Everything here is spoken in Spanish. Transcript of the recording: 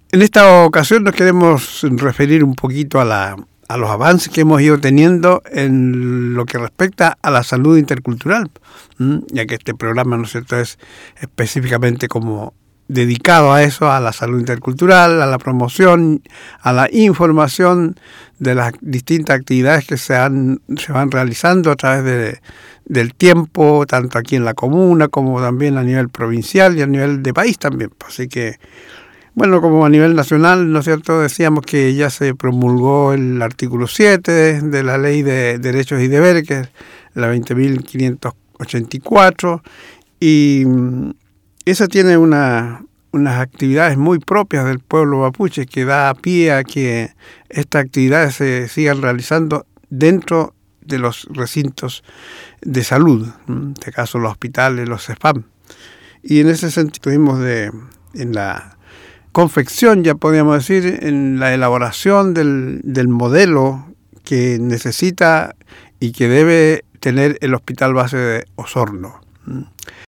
En esta ocasión nos queremos referir un poquito a los avances que hemos ido teniendo en lo que respecta a la salud intercultural, ya que este programa, ¿no es cierto?, es específicamente como dedicado a eso, a la salud intercultural, a la promoción, a la información de las distintas actividades que se van realizando a través del tiempo, tanto aquí en la comuna como también a nivel provincial y a nivel de país también. Así que, bueno, como a nivel nacional, ¿no es cierto?, decíamos que ya se promulgó el artículo 7 de la Ley de Derechos y Deberes, que es la 20.584, y esa tiene unas actividades muy propias del pueblo mapuche que da pie a que estas actividades se sigan realizando dentro de los recintos de salud, en este caso los hospitales, los CEFAM. Y en ese sentido estuvimos en la confección, ya podríamos decir, en la elaboración del modelo que necesita y que debe tener el Hospital Base de Osorno.